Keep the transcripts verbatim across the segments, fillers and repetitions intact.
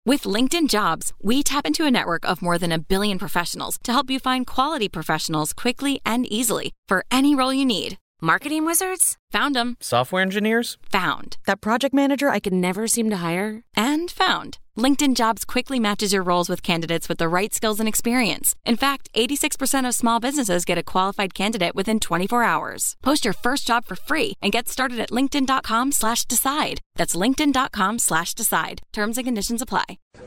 With LinkedIn Jobs, we tap into a network of more than a billion professionals to help you find quality professionals quickly and easily for any role you need. Marketing wizards? Found them. Software engineers? Found. That project manager I could never seem to hire? And found. LinkedIn Jobs quickly matches your roles with candidates with the right skills and experience. In fact, eighty-six percent of small businesses get a qualified candidate within twenty-four hours. Post your first job for free and get started at linkedin.com slash decide. That's linkedin.com slash decide. Terms and conditions apply.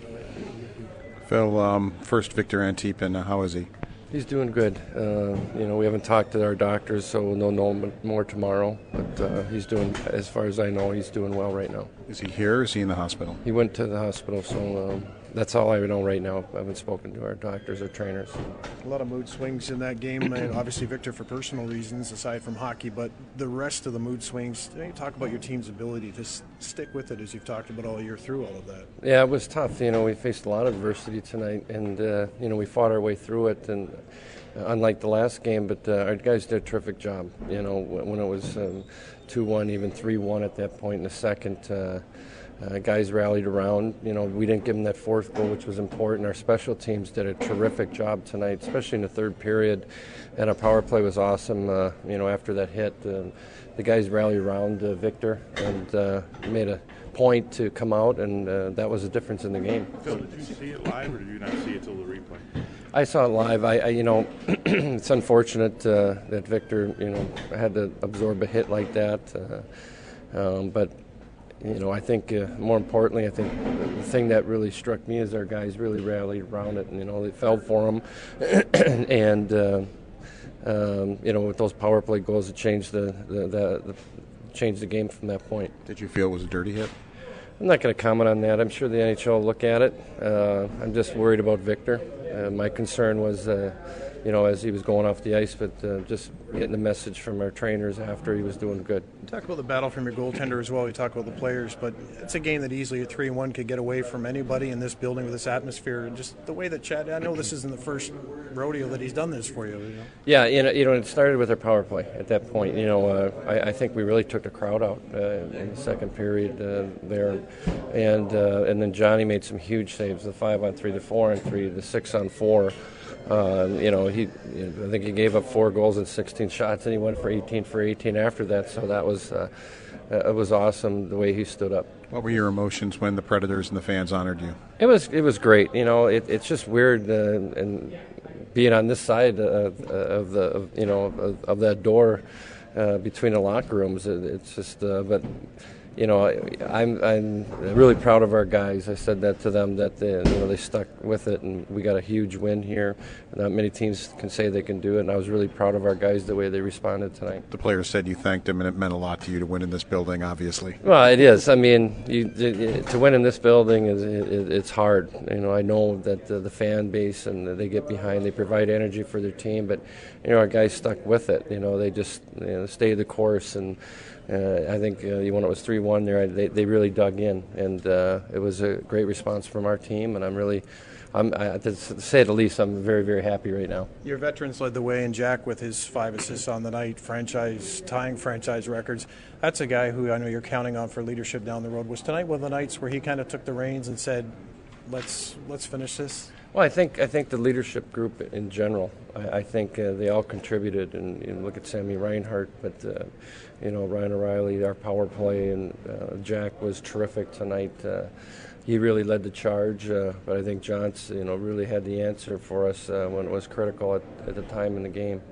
Phil, um, first Victor Antipin, how is he? He's doing good. Uh, you know, we haven't talked to our doctors, so we'll know more tomorrow. But uh, he's doing, as far as I know, he's doing well right now. Is he here or is he in the hospital? He went to the hospital, so um, that's all I know right now. I haven't spoken to our doctors or trainers. A lot of mood swings in that game. And obviously, Victor, for personal reasons, aside from hockey, but the rest of the mood swings, you talk about your team's ability to s- stick with it, as you've talked about all year through all of that. Yeah, it was tough. You know, we faced a lot of adversity tonight, and, uh, you know, we fought our way through it. And uh, unlike the last game, but uh, our guys did a terrific job. You know, when it was um, two one, even three one at that point in the second, uh, Uh, guys rallied around. You know, we didn't give them that fourth goal, which was important. Our special teams did a terrific job tonight, especially in the third period. And our power play was awesome. Uh, you know, after that hit, uh, the guys rallied around uh, Victor and uh, made a point to come out, and uh, that was the difference in the game. Phil, did you see it live, or did you not see it till the replay? I saw it live. I, I you know, it's unfortunate uh, that Victor, you know, had to absorb a hit like that. Uh, um, but. You know, I think uh, more importantly, I think the thing that really struck me is our guys really rallied around it, and you know they fell for them, and uh, um, you know with those power play goals, it changed the the, the the changed the game from that point. Did you feel it was a dirty hit? I'm not going to comment on that. I'm sure the N H L will look at it. Uh, I'm just worried about Victor. Uh, my concern was. Uh, You know, as he was going off the ice, but uh, just getting the message from our trainers after he was doing good. You talk about the battle from your goaltender as well. You talk about the players, but it's a game that easily at three one could get away from anybody in this building with this atmosphere. And just the way that Chad, I know this isn't the first rodeo that he's done this for you. you know? Yeah, you know, you know, it started with our power play at that point. You know, uh, I, I think we really took the crowd out uh, in the second period uh, there, and uh, and then Johnny made some huge saves: the five on three, the four on three, the six on four. Uh, you know, he. You know, I think he gave up four goals and sixteen shots, and he went for eighteen for eighteen after that. So that was uh, it was awesome the way he stood up. What were your emotions when the Predators and the fans honored you? It was it was great. You know, it, it's just weird uh, and being on this side uh, of the of, you know of, of that door uh, between the locker rooms. It, it's just, uh, but. You know, I'm I'm really proud of our guys. I said that to them that they, you know, they stuck with it, and we got a huge win here. Not many teams can say they can do it, and I was really proud of our guys the way they responded tonight. The players said you thanked them, and it meant a lot to you to win in this building, obviously. Well, it is. I mean, you, to win in this building is it, it's hard. You know, I know that the, the fan base and they get behind, they provide energy for their team, but you know, our guys stuck with it. You know, they just you know, stayed the course and. Uh, I think uh, when it was three one there, they, they really dug in, and uh, it was a great response from our team, and I'm really, I'm, I, to say the least, I'm very, very happy right now. Your veterans led the way, and Jack with his five assists on the night, franchise tying franchise records. That's a guy who I know you're counting on for leadership down the road. Was tonight one of the nights where he kind of took the reins and said, let's let's finish this? Well, I think I think the leadership group in general, I, I think uh, they all contributed. And you know, look at Sammy Reinhart, but uh, you know Ryan O'Reilly, our power play, and uh, Jack was terrific tonight. Uh, he really led the charge, uh, but I think Johns, you know, really had the answer for us uh, when it was critical at, at the time in the game.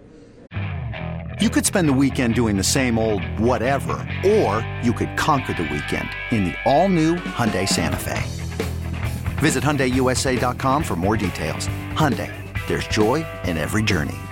You could spend the weekend doing the same old whatever, or you could conquer the weekend in the all-new Hyundai Santa Fe. Visit Hyundai U S A dot com for more details. Hyundai, there's joy in every journey.